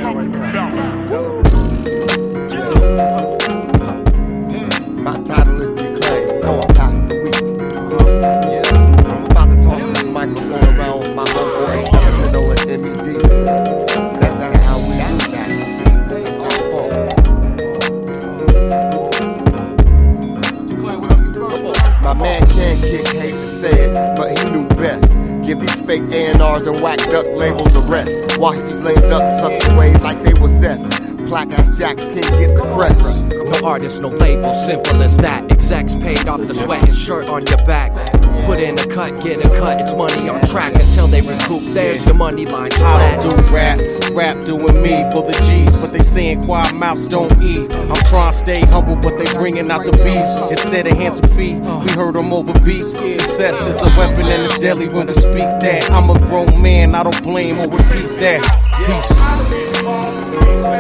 My title is declaimed, going past the week. I'm about to toss this microphone around with my homeboy Elemental and MED. That's how we do that. My man can't kick, hate to say it, but he knew best. Give these fake A&Rs and whack duck labels a rest. Watch these lame ducks suck away like they was zest. Plaque ass jacks can't get the crest. No artist, no label, simple as that. Execs paid off the sweat and shirt on your back. Put in a cut, get a cut, it's money on track until they recoup. There's your money line flat. I don't do rap doing me for the G's, but they saying quiet mouths don't eat. I'm trying to stay humble, but they bringing out the beast. Instead of handsome feet, we heard them over beats. Success is a weapon and it's deadly when we speak that. I'm a grown man, I don't blame or repeat that. Peace.